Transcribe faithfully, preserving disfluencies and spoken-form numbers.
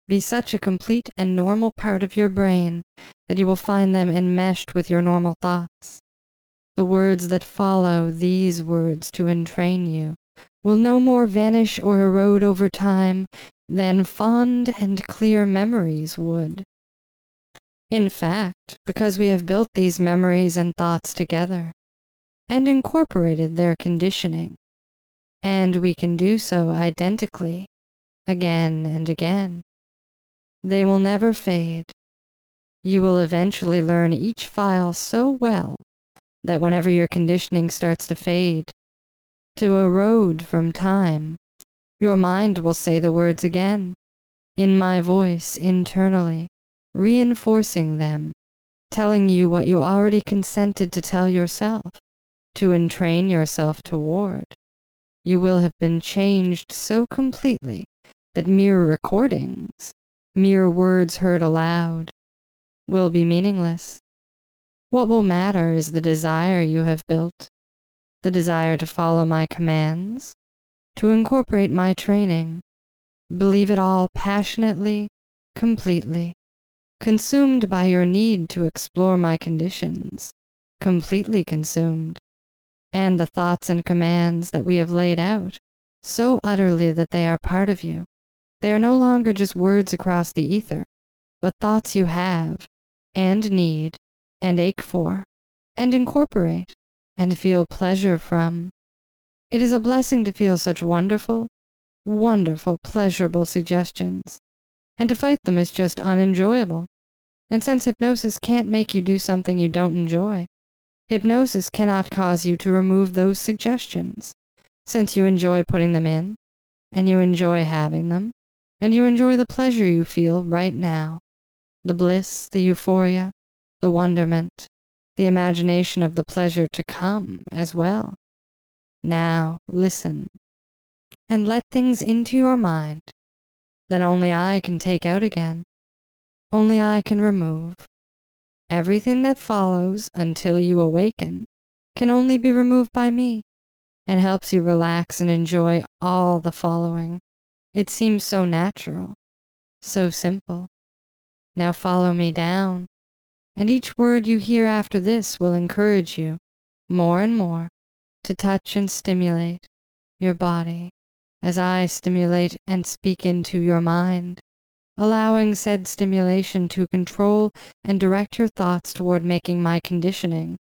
be such a complete and normal part of your brain that you will find them enmeshed with your normal thoughts. The words that follow these words to entrain you will no more vanish or erode over time than fond and clear memories would. In fact, because we have built these memories and thoughts together and incorporated their conditioning, and we can do so identically again and again, they will never fade. You will eventually learn each file so well that whenever your conditioning starts to fade, to erode from time, your mind will say the words again, in my voice internally, reinforcing them, telling you what you already consented to tell yourself, to entrain yourself toward. You will have been changed so completely that mere recordings, mere words heard aloud, will be meaningless. What will matter is the desire you have built, the desire to follow my commands, to incorporate my training, believe it all passionately, completely, consumed by your need to explore my conditions, completely consumed, and the thoughts and commands that we have laid out so utterly that they are part of you. They are no longer just words across the ether, but thoughts you have, and need, and ache for, and incorporate, and feel pleasure from. It is a blessing to feel such wonderful, wonderful, pleasurable suggestions, and to fight them is just unenjoyable. And since hypnosis can't make you do something you don't enjoy, hypnosis cannot cause you to remove those suggestions, since you enjoy putting them in, and you enjoy having them, and you enjoy the pleasure you feel right now, the bliss, the euphoria, the wonderment, the imagination of the pleasure to come as well. Now listen, and let things into your mind that only I can take out again, only I can remove. Everything that follows until you awaken can only be removed by me, and helps you relax and enjoy all the following. It seems so natural, so simple. Now follow me down, and each word you hear after this will encourage you more and more to touch and stimulate your body as I stimulate and speak into your mind, allowing said stimulation to control and direct your thoughts toward making my conditioning